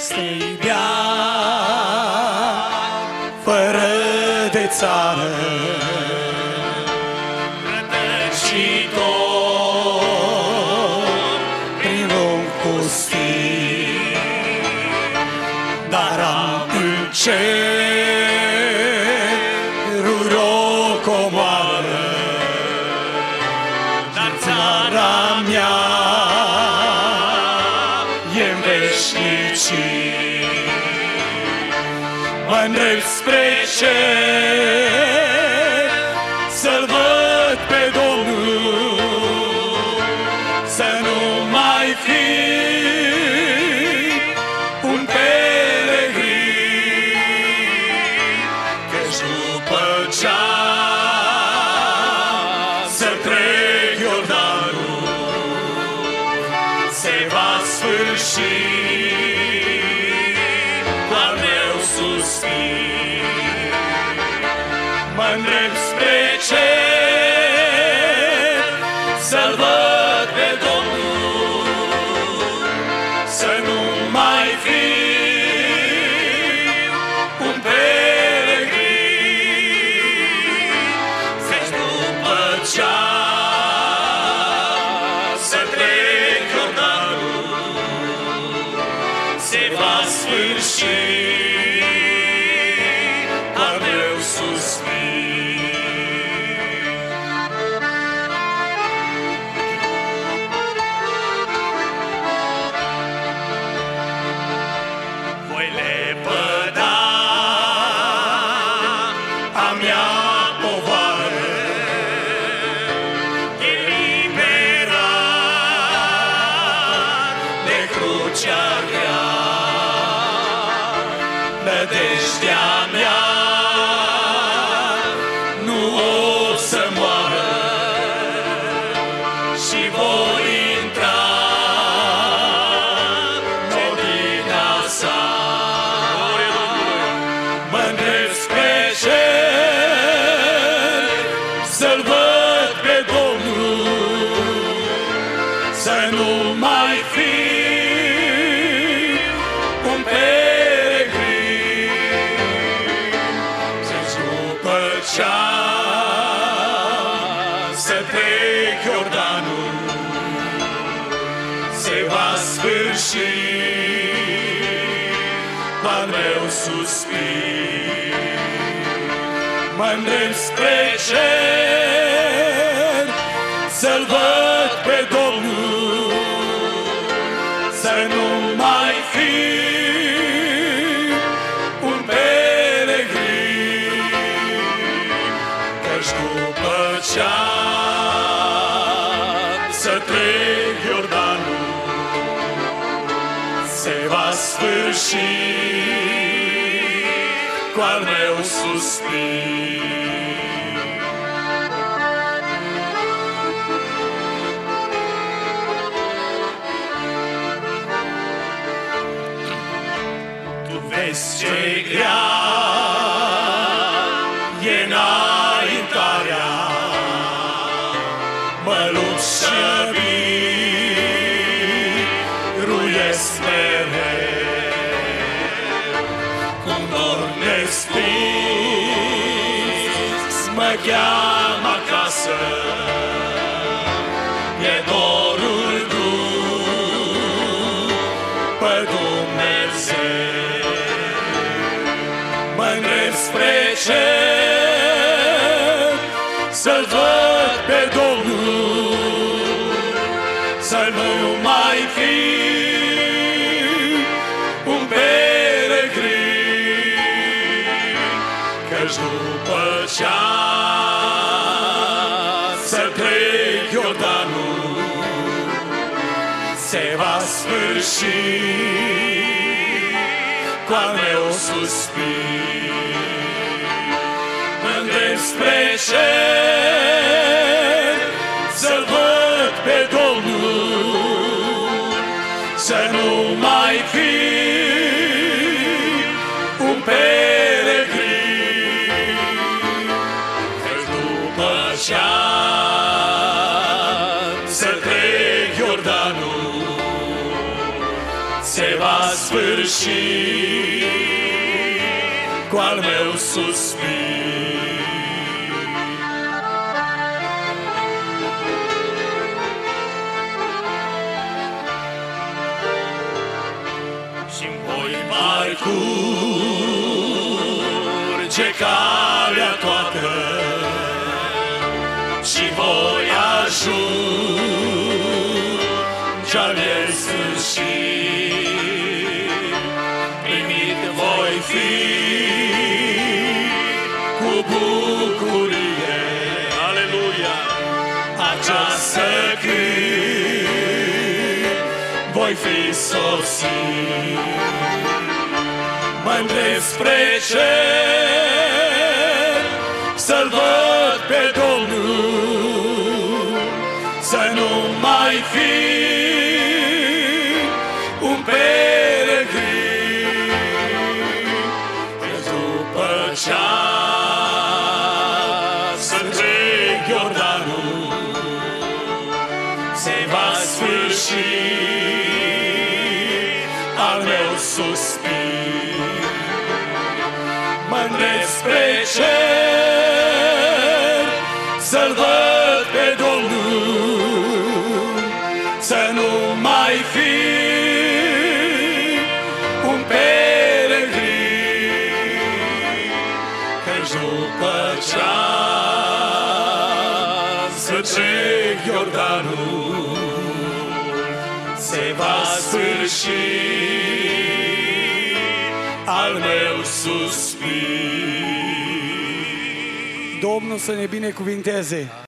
pustii beat, fără de țară, rătăcitor prin lung pustii, dar am în ceruri o comoară, dar țara mea e-n veșnicii. Mă-ndrept spre cer să-L văd pe Domnul, să nu mai fi un peregrin, căci după ceas să trec Iordanul, se va sfârși cu al meu suspin. Mă-ndrept spre cer să-L văd pe Domnul, să nu mai fiu un peregrin, căci după ceas să trec Iordanul, se va sfârși al meu suspin. Voi lepăda a mea povară, eliberat de crucea grea. Nădejdea mea nu o să moară și voi intra în odihna sa. Mă-ndrept spre cer să-L văd pe Domnul, să nu mai fi un să trec Iordanul, se va sfârși cu al meu suspin. Mă-ndrept spre cer să-L văd pe Domnul, să nu mai fi un peregrin, căci după ceas să trec Iordanul, se va sfârși cu al meu suspin. Tu vezi ce grea e înaintarea, mă lupt și biruiesc mereu, cum dor nespus mă cheamă acasă, e dorul după Dumnezeu. Mă-ndrept spre cer să-L văd pe Domnul, să nu mai fi un peregrin, căci după ceas să trec Iordanul, se va sfârși cu al meu suspin. Mă-ndrept spre cer să-L văd pe Domnul, să nu mai fi un peregrin, căci după ceas să trec Iordanul, se va sfârși cu al meu suspin. Și-mi voi parcurge calea toată și voi ajunge al vieții sfârșit. Primit voi fi cu bucurie, aleluia, această când voi fi sosit. Mă îndrept spre cer să-L văd pe Domnul, să nu mai fi un peregrin. Căci după ceas să trec Iordanul, se va sfârși al meu suspin. Mă îndrept spre cer să-L văd pe Domnul, să nu mai fi un peregrin. Căci după ceas să trec Iordanul, se va sfârși al meu suspin. Domnul să ne binecuvinteze!